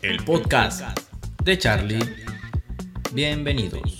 el podcast de Charlie. Bienvenidos.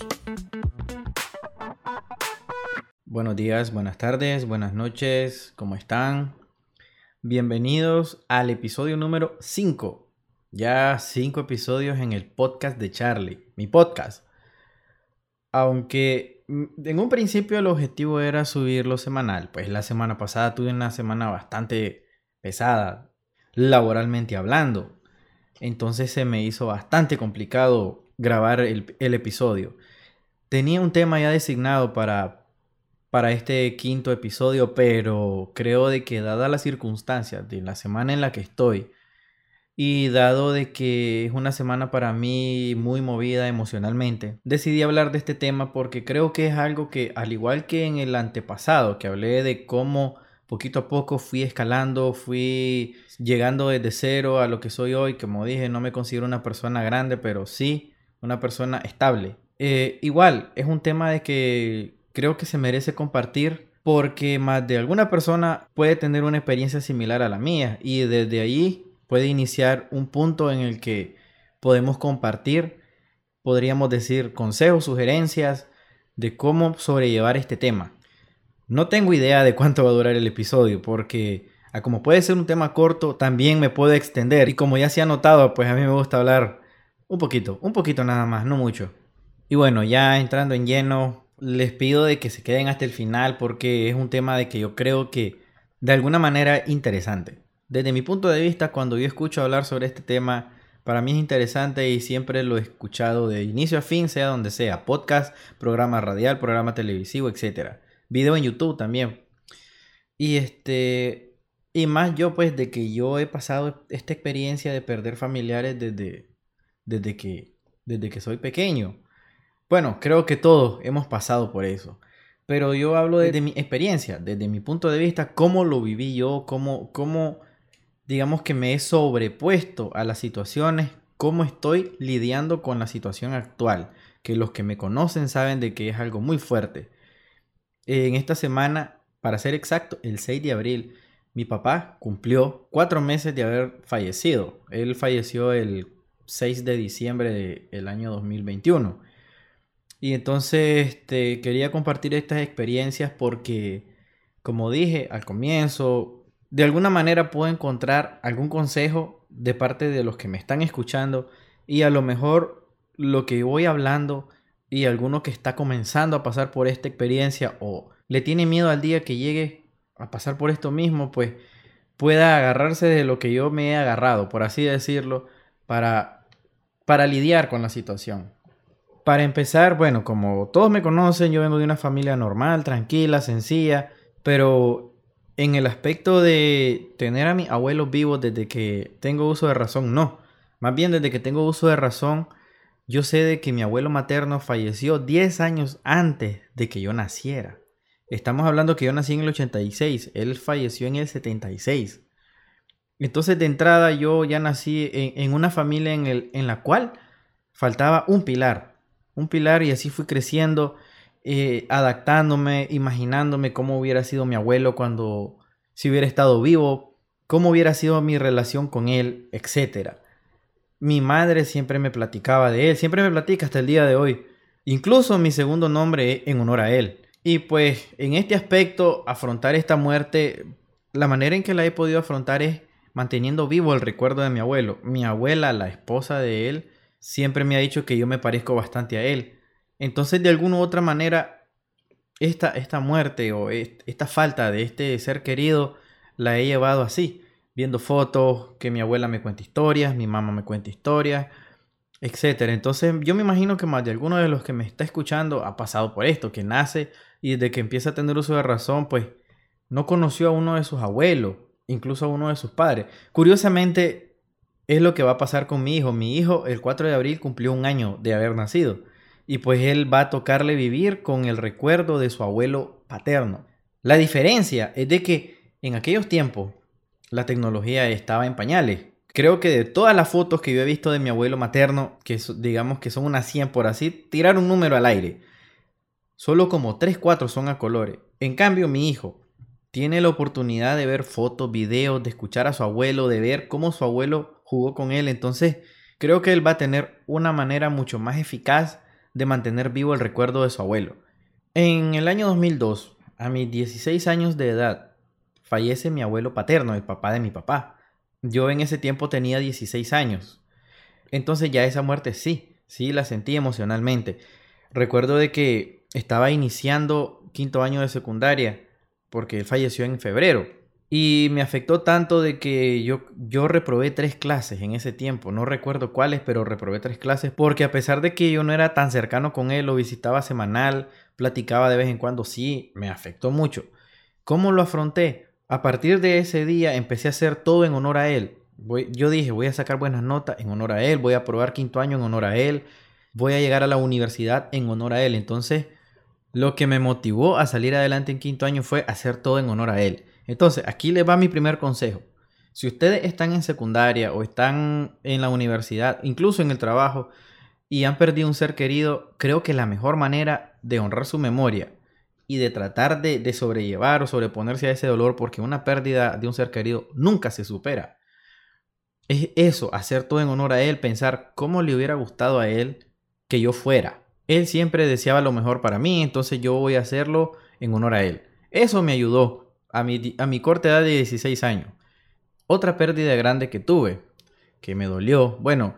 Buenos días, buenas tardes, buenas noches, ¿cómo están? Bienvenidos al episodio número 5. Ya 5 episodios en el podcast de Charlie, mi podcast. Aunque en un principio el objetivo era subirlo semanal, pues la semana pasada tuve una semana bastante pesada, laboralmente hablando. Entonces se me hizo bastante complicado grabar el episodio. Tenía un tema ya designado para este quinto episodio, pero creo de que dadas las circunstancias de la semana en la que estoy y dado de que es una semana para mí muy movida emocionalmente, decidí hablar de este tema porque creo que es algo que, al igual que en el antepasado, que hablé de cómo poquito a poco fui escalando, fui llegando desde cero a lo que soy hoy. Como dije, no me considero una persona grande, pero sí una persona estable. Igual, es un tema de que creo que se merece compartir porque más de alguna persona puede tener una experiencia similar a la mía y desde ahí puede iniciar un punto en el que podemos compartir, podríamos decir, consejos, sugerencias de cómo sobrellevar este tema. No tengo idea de cuánto va a durar el episodio porque como puede ser un tema corto, también me puedo extender. Y como ya se ha notado, pues a mí me gusta hablar un poquito nada más, no mucho. Y bueno, ya entrando en lleno, les pido de que se queden hasta el final porque es un tema de que yo creo que de alguna manera interesante. Desde mi punto de vista, cuando yo escucho hablar sobre este tema, para mí es interesante y siempre lo he escuchado de inicio a fin, sea donde sea, podcast, programa radial, programa televisivo, etc. Video en YouTube también. Y más yo pues de que yo he pasado esta experiencia de perder familiares desde que soy pequeño. Bueno, creo que todos hemos pasado por eso. Pero yo hablo desde mi experiencia, desde mi punto de vista, cómo lo viví yo, cómo digamos que me he sobrepuesto a las situaciones, cómo estoy lidiando con la situación actual. Que los que me conocen saben de que es algo muy fuerte. En esta semana, para ser exacto, el 6 de abril, mi papá cumplió 4 meses de haber fallecido. Él falleció el 6 de diciembre del año 2021. Y entonces quería compartir estas experiencias porque, como dije al comienzo, de alguna manera puedo encontrar algún consejo de parte de los que me están escuchando y a lo mejor lo que voy hablando y alguno que está comenzando a pasar por esta experiencia o le tiene miedo al día que llegue a pasar por esto mismo, pues pueda agarrarse de lo que yo me he agarrado, por así decirlo, para lidiar con la situación. Para empezar, bueno, como todos me conocen, yo vengo de una familia normal, tranquila, sencilla, pero en el aspecto de tener a mis abuelos vivos desde que tengo uso de razón, no. Más bien desde que tengo uso de razón, yo sé de que mi abuelo materno falleció 10 años antes de que yo naciera. Estamos hablando que yo nací en el 86, él falleció en el 76. Entonces de entrada yo ya nací en una familia en la cual faltaba un pilar y así fui creciendo, adaptándome, imaginándome cómo hubiera sido mi abuelo si hubiera estado vivo, cómo hubiera sido mi relación con él, etc. Mi madre siempre me platicaba de él, siempre me platica hasta el día de hoy. Incluso mi segundo nombre es en honor a él. Y pues en este aspecto, afrontar esta muerte, la manera en que la he podido afrontar es manteniendo vivo el recuerdo de mi abuelo. Mi abuela, la esposa de él, siempre me ha dicho que yo me parezco bastante a él. Entonces, de alguna u otra manera, esta muerte o esta falta de este ser querido la he llevado así. Viendo fotos, que mi abuela me cuenta historias, mi mamá me cuenta historias, etcétera. Entonces, yo me imagino que más de alguno de los que me está escuchando ha pasado por esto, que nace y desde que empieza a tener uso de razón, pues no conoció a uno de sus abuelos, incluso a uno de sus padres. Curiosamente, es lo que va a pasar con mi hijo. Mi hijo, el 4 de abril, cumplió 1 año de haber nacido. Y pues él va a tocarle vivir con el recuerdo de su abuelo paterno. La diferencia es de que en aquellos tiempos la tecnología estaba en pañales. Creo que de todas las fotos que yo he visto de mi abuelo materno, que digamos que son unas 100 por así, tirar un número al aire, solo como 3, 4 son a colores. En cambio, mi hijo tiene la oportunidad de ver fotos, videos, de escuchar a su abuelo, de ver cómo su abuelo jugó con él. Entonces, creo que él va a tener una manera mucho más eficaz de mantener vivo el recuerdo de su abuelo. En el año 2002, a mis 16 años de edad, fallece mi abuelo paterno, el papá de mi papá. Yo en ese tiempo tenía 16 años. Entonces ya esa muerte sí la sentí emocionalmente. Recuerdo de que estaba iniciando quinto año de secundaria, porque él falleció en febrero. Y me afectó tanto de que yo reprobé 3 clases en ese tiempo. No recuerdo cuáles, pero reprobé 3 clases porque a pesar de que yo no era tan cercano con él, lo visitaba semanal, platicaba de vez en cuando, sí, me afectó mucho. ¿Cómo lo afronté? A partir de ese día empecé a hacer todo en honor a él. Yo dije, voy a sacar buenas notas en honor a él, voy a aprobar quinto año en honor a él, voy a llegar a la universidad en honor a él. Entonces, lo que me motivó a salir adelante en quinto año fue hacer todo en honor a él. Entonces, aquí les va mi primer consejo. Si ustedes están en secundaria o están en la universidad, incluso en el trabajo, y han perdido un ser querido, creo que la mejor manera de honrar su memoria y de tratar de sobrellevar o sobreponerse a ese dolor, porque una pérdida de un ser querido nunca se supera, es eso, hacer todo en honor a él, pensar cómo le hubiera gustado a él que yo fuera. Él siempre deseaba lo mejor para mí, entonces yo voy a hacerlo en honor a él. Eso me ayudó a mi corta edad de 16 años. Otra pérdida grande que tuve, que me dolió, bueno,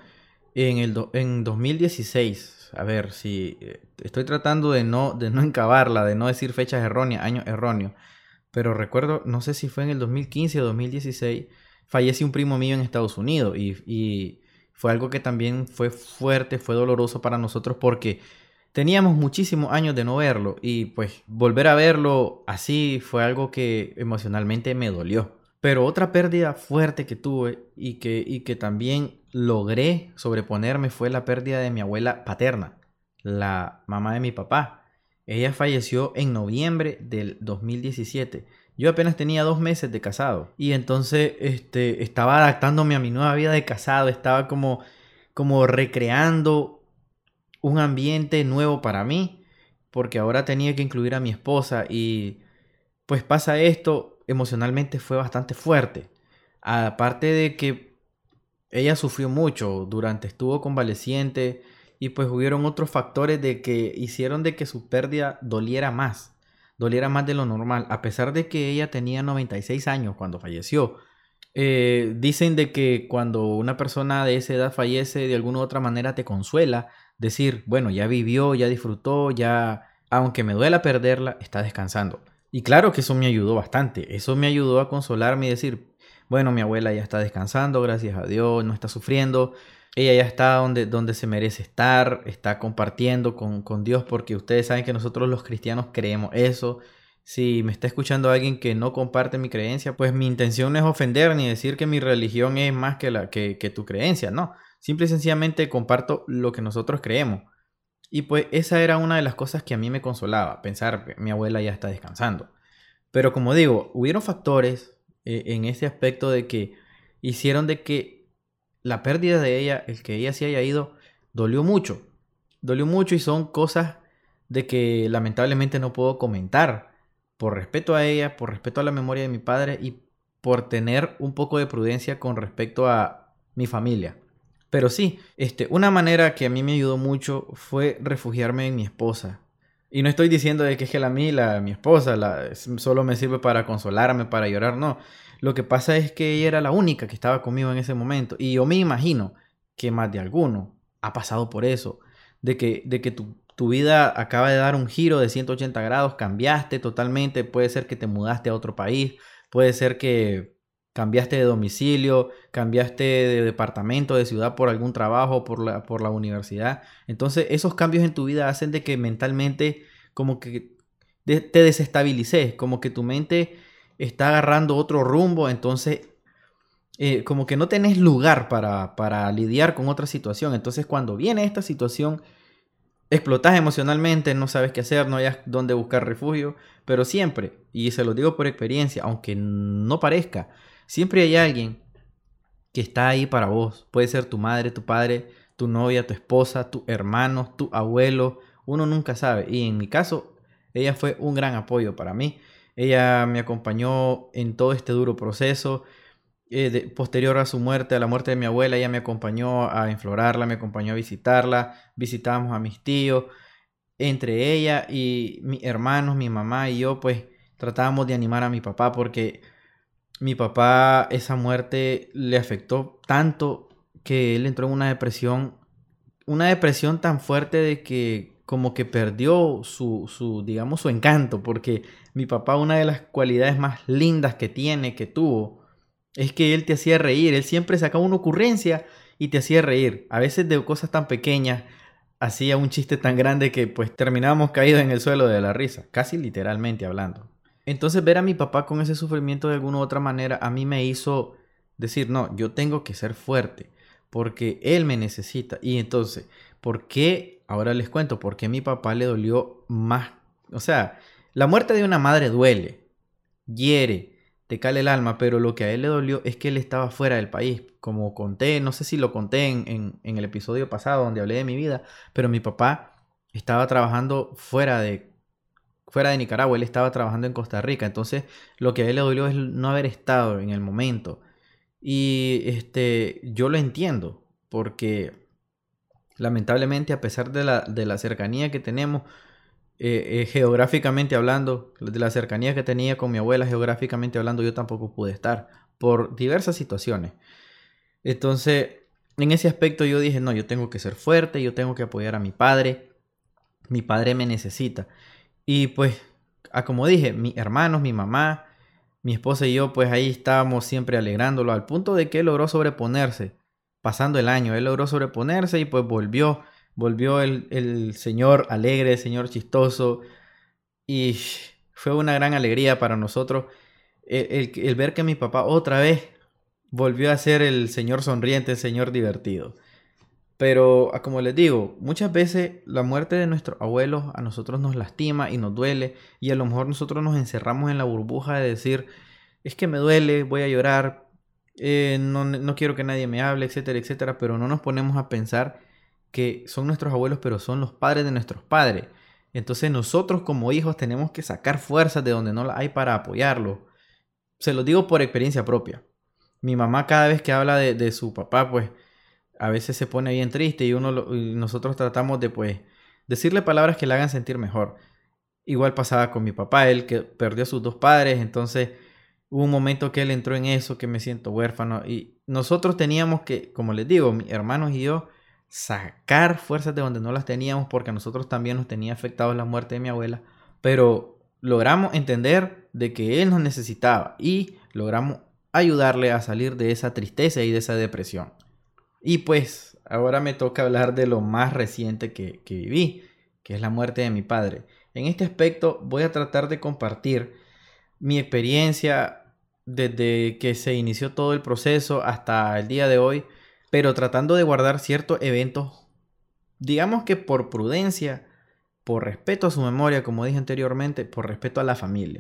en 2016, a ver si estoy tratando de no encabarla, de no decir fechas erróneas, años erróneos, pero recuerdo, no sé si fue en el 2015 o 2016, falleció un primo mío en Estados Unidos y fue algo que también fue fuerte, fue doloroso para nosotros porque teníamos muchísimos años de no verlo y pues volver a verlo así fue algo que emocionalmente me dolió. Pero otra pérdida fuerte que tuve y que también logré sobreponerme fue la pérdida de mi abuela paterna, la mamá de mi papá. Ella falleció en noviembre del 2017. Yo apenas tenía 2 meses de casado y entonces estaba adaptándome a mi nueva vida de casado, estaba como recreando un ambiente nuevo para mí, porque ahora tenía que incluir a mi esposa y pues pasa esto, emocionalmente fue bastante fuerte. Aparte de que ella sufrió mucho durante, estuvo convaleciente y pues hubieron otros factores de que hicieron de que su pérdida doliera más de lo normal, a pesar de que ella tenía 96 años cuando falleció. Dicen de que cuando una persona de esa edad fallece, de alguna u otra manera te consuela, decir, bueno, ya vivió, ya disfrutó, ya, aunque me duela perderla, está descansando. Y claro que eso me ayudó bastante, eso me ayudó a consolarme y decir, bueno, mi abuela ya está descansando, gracias a Dios, no está sufriendo, ella ya está donde se merece estar, está compartiendo con Dios, porque ustedes saben que nosotros los cristianos creemos eso. Si me está escuchando alguien que no comparte mi creencia, pues mi intención no es ofender ni decir que mi religión es más que tu creencia, no. Simple y sencillamente comparto lo que nosotros creemos. Y pues esa era una de las cosas que a mí me consolaba, pensar que mi abuela ya está descansando. Pero como digo, hubieron factores en ese aspecto de que hicieron de que la pérdida de ella, el que ella se haya ido, dolió mucho. Dolió mucho y son cosas de que lamentablemente no puedo comentar por respeto a ella, por respeto a la memoria de mi padre y por tener un poco de prudencia con respecto a mi familia. Pero sí, una manera que a mí me ayudó mucho fue refugiarme en mi esposa. Y no estoy diciendo de que es que mi esposa, solo me sirve para consolarme, para llorar, no. Lo que pasa es que ella era la única que estaba conmigo en ese momento. Y yo me imagino que más de alguno ha pasado por eso, de que tu vida acaba de dar un giro de 180 grados, cambiaste totalmente, puede ser que te mudaste a otro país, puede ser que cambiaste de domicilio, cambiaste de departamento, de ciudad por algún trabajo, por la universidad. Entonces, esos cambios en tu vida hacen de que mentalmente como que te desestabilices, como que tu mente está agarrando otro rumbo, entonces como que no tenés lugar para lidiar con otra situación. Entonces, cuando viene esta situación, explotas emocionalmente, no sabes qué hacer, no hayas dónde buscar refugio, pero siempre, y se lo digo por experiencia, aunque no parezca, siempre hay alguien que está ahí para vos. Puede ser tu madre, tu padre, tu novia, tu esposa, tus hermanos, tu abuelo, uno nunca sabe. Y en mi caso, ella fue un gran apoyo para mí. Ella me acompañó en todo este duro proceso. Posterior a su muerte, a la muerte de mi abuela, ella me acompañó a enflorarla, me acompañó a visitarla, visitábamos a mis tíos. Entre ella y mis hermanos, mi mamá y yo, pues tratábamos de animar a mi papá porque mi papá esa muerte le afectó tanto que él entró en una depresión tan fuerte de que como que perdió digamos, su encanto, porque mi papá una de las cualidades más lindas que tiene, que tuvo, es que él te hacía reír, él siempre sacaba una ocurrencia y te hacía reír, a veces de cosas tan pequeñas, hacía un chiste tan grande que pues terminábamos caídos en el suelo de la risa, casi literalmente hablando. Entonces ver a mi papá con ese sufrimiento de alguna u otra manera a mí me hizo decir, no, yo tengo que ser fuerte porque él me necesita. Y entonces, ¿por qué? Ahora les cuento, por qué a mi papá le dolió más. O sea, la muerte de una madre duele, hiere, te cala el alma, pero lo que a él le dolió es que él estaba fuera del país. Como conté, no sé si lo conté en el episodio pasado donde hablé de mi vida, pero mi papá estaba trabajando fuera de Nicaragua, él estaba trabajando en Costa Rica, entonces lo que a él le dolió es no haber estado en el momento. Y yo lo entiendo, porque lamentablemente a pesar de la cercanía que tenemos, geográficamente hablando, de la cercanía que tenía con mi abuela, geográficamente hablando, yo tampoco pude estar por diversas situaciones. Entonces, en ese aspecto yo dije, no, yo tengo que ser fuerte, yo tengo que apoyar a mi padre me necesita. Y pues, como dije, mis hermanos, mi mamá, mi esposa y yo, pues ahí estábamos siempre alegrándolo al punto de que él logró sobreponerse. Pasando el año, él logró sobreponerse y pues volvió el señor alegre, el señor chistoso. Y fue una gran alegría para nosotros el ver que mi papá otra vez volvió a ser el señor sonriente, el señor divertido. Pero como les digo, muchas veces la muerte de nuestros abuelos a nosotros nos lastima y nos duele y a lo mejor nosotros nos encerramos en la burbuja de decir, es que me duele, voy a llorar, no quiero que nadie me hable, etcétera, etcétera, pero no nos ponemos a pensar que son nuestros abuelos, pero son los padres de nuestros padres. Entonces nosotros como hijos tenemos que sacar fuerzas de donde no las hay para apoyarlo. Se los digo por experiencia propia. Mi mamá cada vez que habla de su papá, pues a veces se pone bien triste y y nosotros tratamos de pues decirle palabras que le hagan sentir mejor. Igual pasaba con mi papá, él que perdió a sus dos padres, entonces hubo un momento que él entró en eso, que me siento huérfano y nosotros teníamos que, como les digo, mis hermanos y yo, sacar fuerzas de donde no las teníamos porque a nosotros también nos tenía afectado la muerte de mi abuela, pero logramos entender de que él nos necesitaba y logramos ayudarle a salir de esa tristeza y de esa depresión. Y pues ahora me toca hablar de lo más reciente que viví, que es la muerte de mi padre. En este aspecto voy a tratar de compartir mi experiencia desde que se inició todo el proceso hasta el día de hoy, pero tratando de guardar ciertos eventos, digamos que por prudencia, por respeto a su memoria, como dije anteriormente, por respeto a la familia.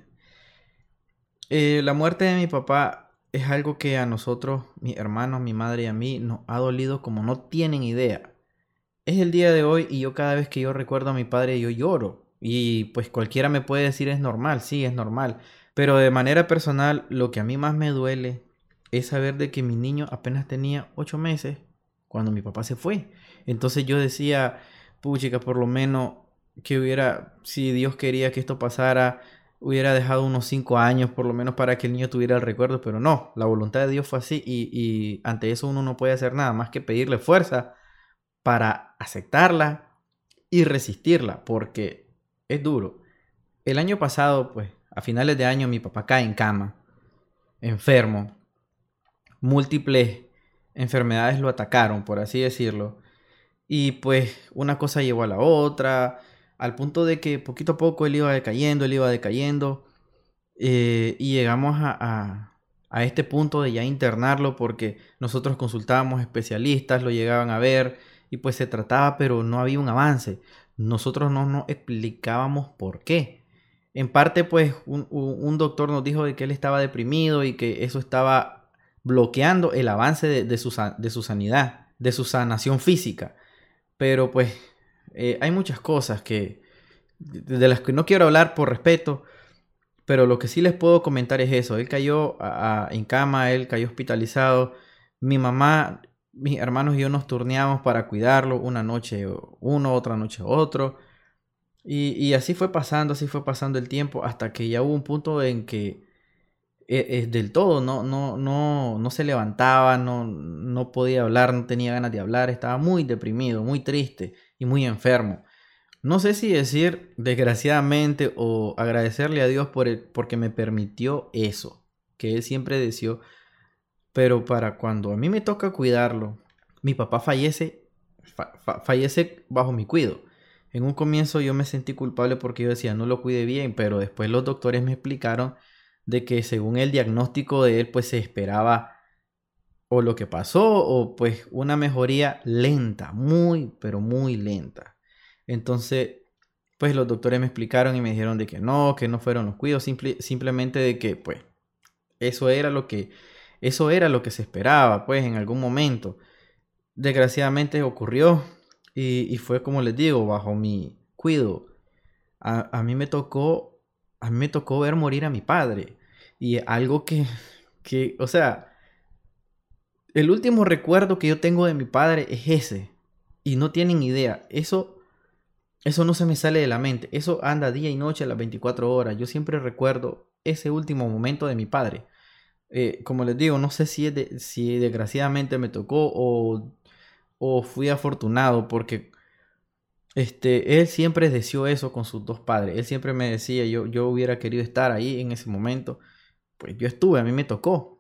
La muerte de mi papá es algo que a nosotros, mis hermanos, mi madre y a mí, nos ha dolido como no tienen idea. Es el día de hoy y yo cada vez que yo recuerdo a mi padre yo lloro. Y pues cualquiera me puede decir es normal, sí, es normal. Pero de manera personal, lo que a mí más me duele es saber de que mi niño apenas tenía 8 meses cuando mi papá se fue. Entonces yo decía, puchica, por lo menos que hubiera, si Dios quería que esto pasara, hubiera dejado unos 5 años por lo menos para que el niño tuviera el recuerdo. Pero no, la voluntad de Dios fue así y ante eso uno no puede hacer nada más que pedirle fuerza para aceptarla y resistirla, porque es duro. El año pasado, pues, a finales de año, mi papá cae en cama, enfermo. Múltiples enfermedades lo atacaron, por así decirlo. Y pues una cosa llevó a la otra, al punto de que poquito a poco él iba decayendo. Y llegamos a este punto de ya internarlo porque nosotros consultábamos especialistas, lo llegaban a ver y pues se trataba, pero no había un avance. Nosotros no nos explicábamos por qué. En parte, pues un doctor nos dijo de que él estaba deprimido y que eso estaba bloqueando el avance de su sanidad, de su sanación física. Pero pues hay muchas cosas de las que no quiero hablar por respeto, Pero lo que sí les puedo comentar es eso. Él cayó en cama, él cayó hospitalizado. Mi mamá, mis hermanos y yo nos turneamos para cuidarlo. Una noche uno, otra noche otro. Y así fue pasando el tiempo hasta que ya hubo un punto en que del todo no se levantaba, no podía hablar, no tenía ganas de hablar, estaba muy deprimido, muy triste y muy enfermo. No sé si decir desgraciadamente o agradecerle a Dios porque me permitió eso, que Él siempre deseó, pero para cuando a mí me toca cuidarlo, mi papá fallece bajo mi cuido. En un comienzo yo me sentí culpable porque yo decía no lo cuide bien, pero después los doctores me explicaron de que según el diagnóstico de él, pues se esperaba o lo que pasó o pues una mejoría lenta, muy, pero muy lenta. Entonces, pues los doctores me explicaron y me dijeron de que no fueron los cuidados, simplemente de que pues eso era lo que, eso era lo que se esperaba, pues en algún momento. Desgraciadamente ocurrió y fue como les digo, bajo mi cuidado. A mí me tocó, a mí me tocó ver morir a mi padre. Y algo o sea, el último recuerdo que yo tengo de mi padre es ese. Y no tienen idea. Eso no se me sale de la mente. Eso anda día y noche a las 24 horas. Yo siempre recuerdo ese último momento de mi padre. Como les digo, no sé si desgraciadamente me tocó o fui afortunado porque él siempre deseó eso con sus dos padres. Él siempre me decía, yo hubiera querido estar ahí en ese momento. Pues yo estuve, a mí me tocó.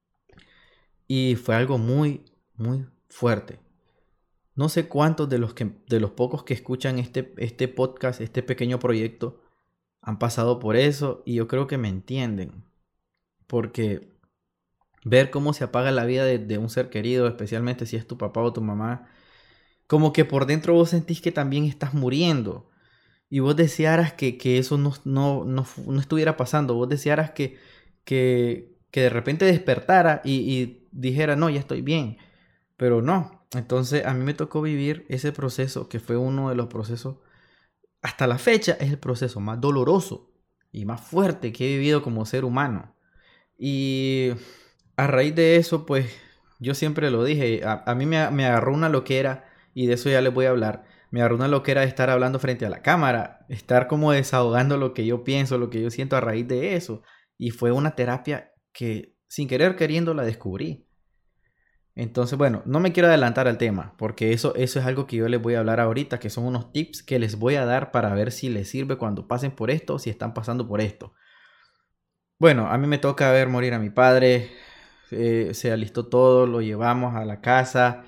Y fue algo muy, muy fuerte. No sé cuántos de los pocos que escuchan este podcast, este pequeño proyecto, han pasado por eso y yo creo que me entienden. Porque ver cómo se apaga la vida de un ser querido, especialmente si es tu papá o tu mamá, como que por dentro vos sentís que también estás muriendo. Y vos desearas que eso no estuviera pasando. Vos desearas que de repente despertara y dijera, no, ya estoy bien. Pero no. Entonces a mí me tocó vivir ese proceso que fue uno de los procesos, hasta la fecha es el proceso más doloroso y más fuerte que he vivido como ser humano. Y a raíz de eso, pues yo siempre lo dije, a mí me agarró una loquera y de eso ya les voy a hablar. Me agarró una loquera de estar hablando frente a la cámara, estar como desahogando lo que yo pienso, lo que yo siento a raíz de eso. Y fue una terapia que sin querer queriendo la descubrí. Entonces, bueno, no me quiero adelantar al tema, porque eso es algo que yo les voy a hablar ahorita, que son unos tips que les voy a dar para ver si les sirve cuando pasen por esto o si están pasando por esto. Bueno, a mí me toca ver morir a mi padre, se alistó todo, lo llevamos a la casa,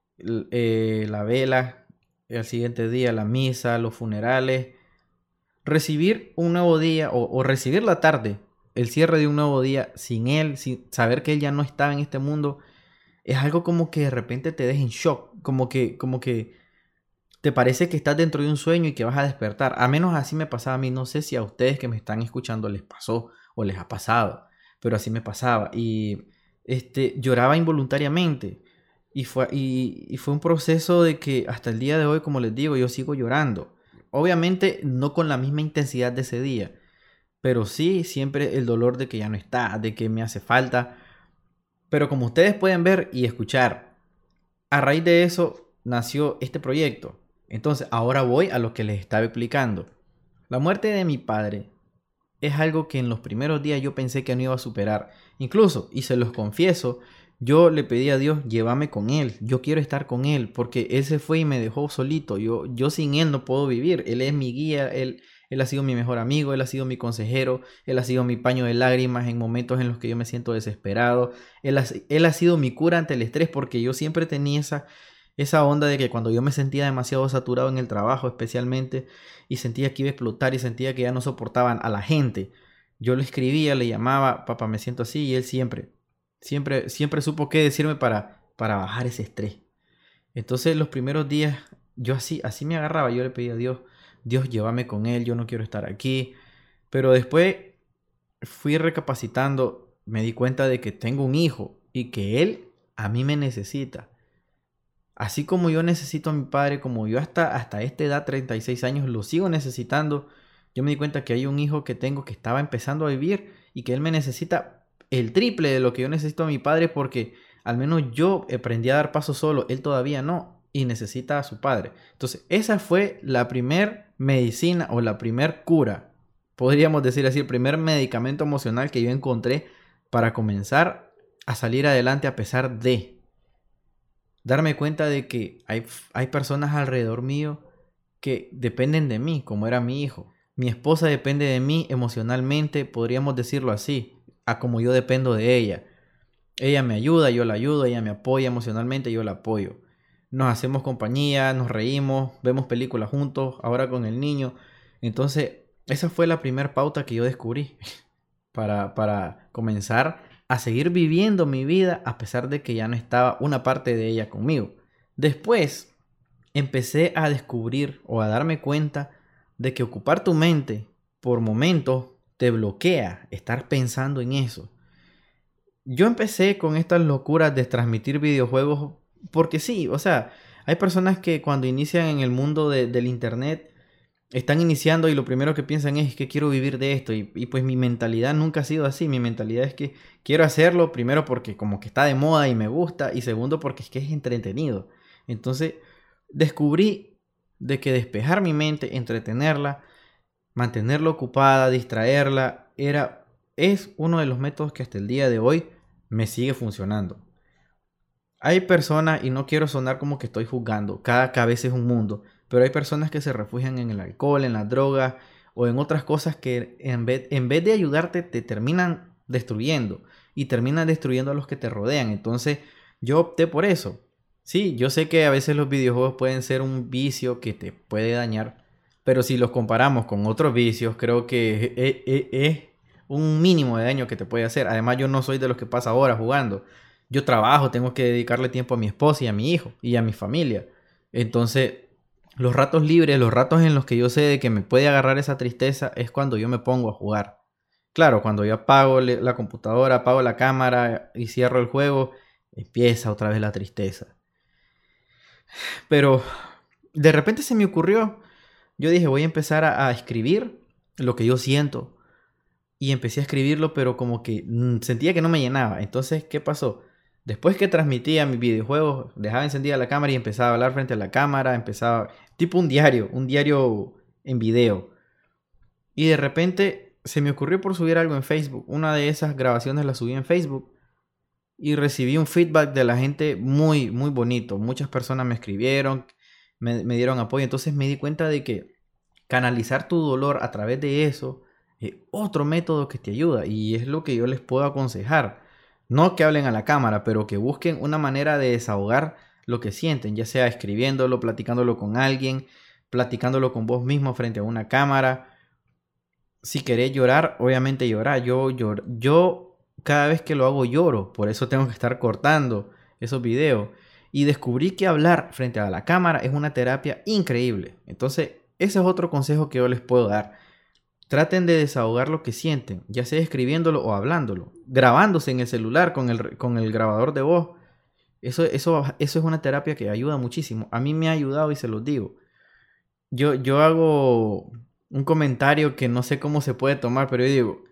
la vela, el siguiente día la misa, los funerales, recibir un nuevo día o recibir la tarde, el cierre de un nuevo día sin él, sin saber que él ya no estaba en este mundo, es algo como que de repente te deja en shock, como que te parece que estás dentro de un sueño y que vas a despertar. A menos así me pasaba a mí, no sé si a ustedes que me están escuchando les pasó o les ha pasado, pero así me pasaba y lloraba involuntariamente. Y fue un proceso de que hasta el día de hoy, como les digo, yo sigo llorando. Obviamente no con la misma intensidad de ese día, pero sí siempre el dolor de que ya no está, de que me hace falta. Pero como ustedes pueden ver y escuchar, a raíz de eso nació este proyecto. Entonces, ahora voy a lo que les estaba explicando. La muerte de mi padre es algo que en los primeros días yo pensé que no iba a superar. Incluso, y se los confieso, yo le pedí a Dios, llévame con Él, yo quiero estar con Él, porque Él se fue y me dejó solito. Yo sin Él no puedo vivir. Él es mi guía, él ha sido mi mejor amigo, Él ha sido mi consejero, Él ha sido mi paño de lágrimas en momentos en los que yo me siento desesperado. Él ha sido mi cura ante el estrés, porque yo siempre tenía esa onda de que cuando yo me sentía demasiado saturado en el trabajo especialmente y sentía que iba a explotar y sentía que ya no soportaban a la gente, yo le escribía, le llamaba, papá, me siento así y él siempre supo qué decirme para bajar ese estrés. Entonces los primeros días yo así me agarraba, yo le pedía a Dios, Dios llévame con él, yo no quiero estar aquí. Pero después fui recapacitando, me di cuenta de que tengo un hijo y que él a mí me necesita. Así como yo necesito a mi padre, como yo hasta esta edad, 36 años, lo sigo necesitando. Yo me di cuenta que hay un hijo que tengo que estaba empezando a vivir y que él me necesita el triple de lo que yo necesito a mi padre porque al menos yo aprendí a dar paso solo, él todavía no y necesita a su padre. Entonces, esa fue la primer medicina o la primer cura, podríamos decir así, el primer medicamento emocional que yo encontré para comenzar a salir adelante a pesar de darme cuenta de que hay personas alrededor mío que dependen de mí, como era mi hijo. Mi esposa depende de mí emocionalmente, podríamos decirlo así, a como yo dependo de ella. Ella me ayuda, yo la ayudo, ella me apoya emocionalmente, yo la apoyo. Nos hacemos compañía, nos reímos, vemos películas juntos, ahora con el niño. Entonces, esa fue la primera pauta que yo descubrí para comenzar a seguir viviendo mi vida a pesar de que ya no estaba una parte de ella conmigo. Después empecé a descubrir o a darme cuenta de que ocupar tu mente por momentos te bloquea estar pensando en eso. Yo empecé con estas locuras de transmitir videojuegos porque sí, o sea, hay personas que cuando inician en el mundo del internet están iniciando y lo primero que piensan es que quiero vivir de esto y pues mi mentalidad nunca ha sido así, mi mentalidad es que quiero hacerlo primero porque como que está de moda y me gusta y segundo porque es que es entretenido. Entonces descubrí de que despejar mi mente, entretenerla, mantenerla ocupada, distraerla, es uno de los métodos que hasta el día de hoy me sigue funcionando. Hay personas, y no quiero sonar como que estoy juzgando, cada cabeza es un mundo, pero hay personas que se refugian en el alcohol, en las drogas o en otras cosas que en vez de ayudarte te terminan destruyendo y terminan destruyendo a los que te rodean. Entonces yo opté por eso. Sí, yo sé que a veces los videojuegos pueden ser un vicio que te puede dañar, pero si los comparamos con otros vicios, creo que es un mínimo de daño que te puede hacer. Además, yo no soy de los que pasa horas jugando. Yo trabajo, tengo que dedicarle tiempo a mi esposa y a mi hijo y a mi familia. Entonces, los ratos libres, los ratos en los que yo sé de que me puede agarrar esa tristeza es cuando yo me pongo a jugar. Claro, cuando yo apago la computadora, apago la cámara y cierro el juego, empieza otra vez la tristeza. Pero de repente se me ocurrió, yo dije, voy a empezar a escribir lo que yo siento. Y empecé a escribirlo, pero como que sentía que no me llenaba. Entonces, ¿qué pasó? Después que transmitía mis videojuegos, dejaba encendida la cámara y empezaba a hablar frente a la cámara, empezaba tipo un diario en video. Y de repente se me ocurrió por subir algo en Facebook. Una de esas grabaciones la subí en Facebook y recibí un feedback de la gente muy, muy bonito. Muchas personas me escribieron, me dieron apoyo. Entonces me di cuenta de que canalizar tu dolor a través de eso es otro método que te ayuda y es lo que yo les puedo aconsejar. No que hablen a la cámara, pero que busquen una manera de desahogar lo que sienten, ya sea escribiéndolo, platicándolo con alguien, platicándolo con vos mismo frente a una cámara. Si querés llorar, obviamente llorar. Yo cada vez que lo hago lloro, por eso tengo que estar cortando esos videos. Y descubrí que hablar frente a la cámara es una terapia increíble. Entonces, ese es otro consejo que yo les puedo dar. Traten de desahogar lo que sienten, ya sea escribiéndolo o hablándolo, grabándose en el celular con el grabador de voz. Eso es una terapia que ayuda muchísimo. A mí me ha ayudado y se los digo. Yo hago un comentario que no sé cómo se puede tomar, pero yo digo,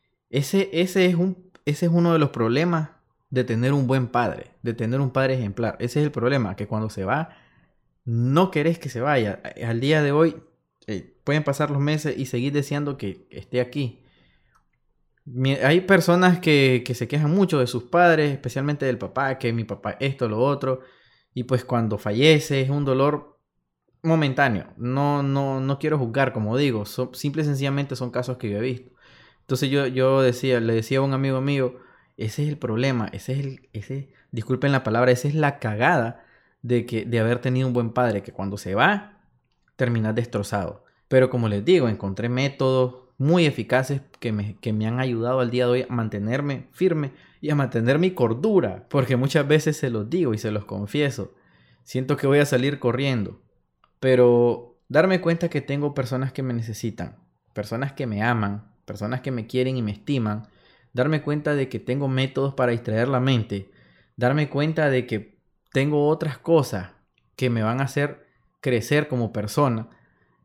ese es uno de los problemas de tener un buen padre, de tener un padre ejemplar. Ese es el problema, que cuando se va, no querés que se vaya. Al día de hoy, pueden pasar los meses y seguir deseando que esté aquí. Hay personas que se quejan mucho de sus padres, especialmente del papá, que mi papá esto, lo otro, y pues cuando fallece es un dolor momentáneo. No quiero juzgar, como digo, simple y sencillamente son casos que yo he visto. Entonces le decía a un amigo mío, ese es el problema, disculpen la palabra, esa es la cagada de haber tenido un buen padre, que cuando se va, terminas destrozado. Pero como les digo, encontré métodos muy eficaces que me han ayudado al día de hoy a mantenerme firme y a mantener mi cordura, porque muchas veces se los digo y se los confieso. Siento que voy a salir corriendo, pero darme cuenta que tengo personas que me necesitan, personas que me aman, personas que me quieren y me estiman, darme cuenta de que tengo métodos para distraer la mente, darme cuenta de que tengo otras cosas que me van a hacer crecer como persona,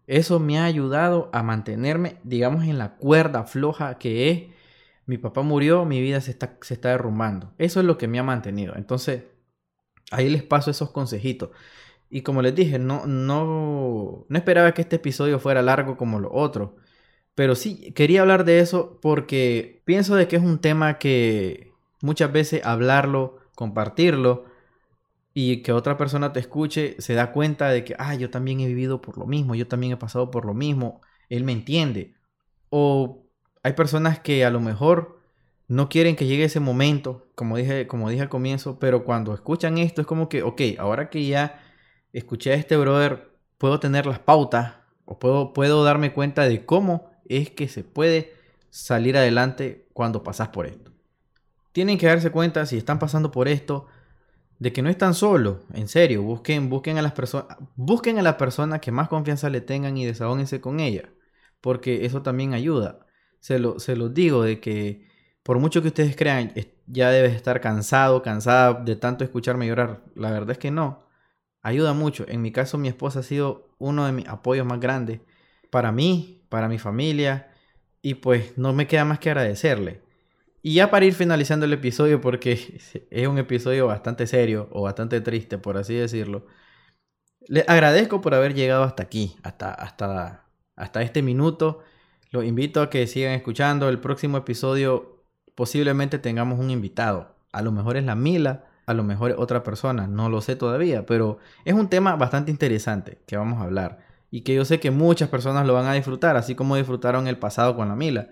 Eso me ha ayudado a mantenerme, digamos, en la cuerda floja que es: mi papá murió, mi vida se está derrumbando. Eso es lo que me ha mantenido. Entonces, ahí les paso esos consejitos. Y como les dije, no esperaba que este episodio fuera largo como los otros. Pero sí, quería hablar de eso porque pienso de que es un tema que muchas veces hablarlo, compartirlo y que otra persona te escuche, se da cuenta de que, yo también he vivido por lo mismo, yo también he pasado por lo mismo, él me entiende. O hay personas que a lo mejor no quieren que llegue ese momento, como dije al comienzo, pero cuando escuchan esto es como que, ok, ahora que ya escuché a este brother, puedo tener las pautas o puedo darme cuenta de cómo es que se puede salir adelante cuando pasas por esto. Tienen que darse cuenta, si están pasando por esto, de que no están solos. En serio, busquen a la persona que más confianza le tengan y desahóguense con ella, porque eso también ayuda. Se los digo, de que por mucho que ustedes crean, ya debes estar cansada de tanto escucharme llorar. La verdad es que no. Ayuda mucho. En mi caso, mi esposa ha sido uno de mis apoyos más grandes para mí, para mi familia, y pues no me queda más que agradecerle. Y ya para ir finalizando el episodio, porque es un episodio bastante serio o bastante triste, por así decirlo, les agradezco por haber llegado hasta aquí, hasta este minuto. Los invito a que sigan escuchando. El próximo episodio posiblemente tengamos un invitado. A lo mejor es la Mila, a lo mejor es otra persona, no lo sé todavía, pero es un tema bastante interesante que vamos a hablar y que yo sé que muchas personas lo van a disfrutar, así como disfrutaron el pasado con la Mila.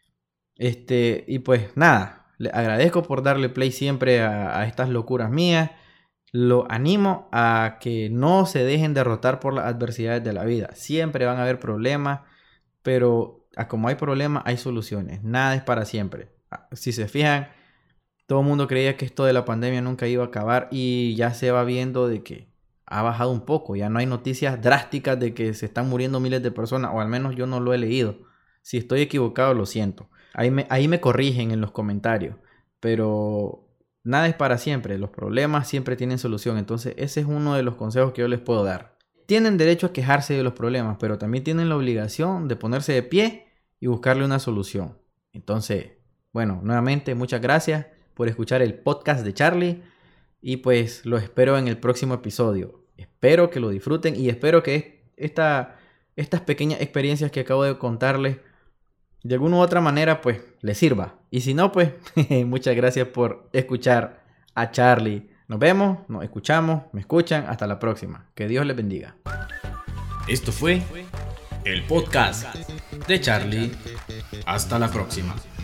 Y pues nada, le agradezco por darle play siempre a estas locuras mías. Lo animo a que no se dejen derrotar por las adversidades de la vida. Siempre van a haber problemas, pero como hay problemas, hay soluciones. Nada es para siempre. Si se fijan, todo el mundo creía que esto de la pandemia nunca iba a acabar y ya se va viendo de que ha bajado un poco. Ya no hay noticias drásticas de que se están muriendo miles de personas, o al menos yo no lo he leído. Si estoy equivocado, lo siento. Ahí me corrigen en los comentarios, pero nada es para siempre. Los problemas siempre tienen solución. Entonces ese es uno de los consejos que yo les puedo dar. Tienen derecho a quejarse de los problemas, pero también tienen la obligación de ponerse de pie y buscarle una solución. Entonces, bueno, nuevamente muchas gracias por escuchar el podcast de Charlie y pues lo espero en el próximo episodio. Espero que lo disfruten y espero que estas pequeñas experiencias que acabo de contarles de alguna u otra manera pues les sirva. Y si no, pues muchas gracias por escuchar a Charlie. Nos vemos, nos escuchamos, me escuchan. Hasta la próxima. Que Dios les bendiga. Esto fue el podcast de Charlie. Hasta la próxima.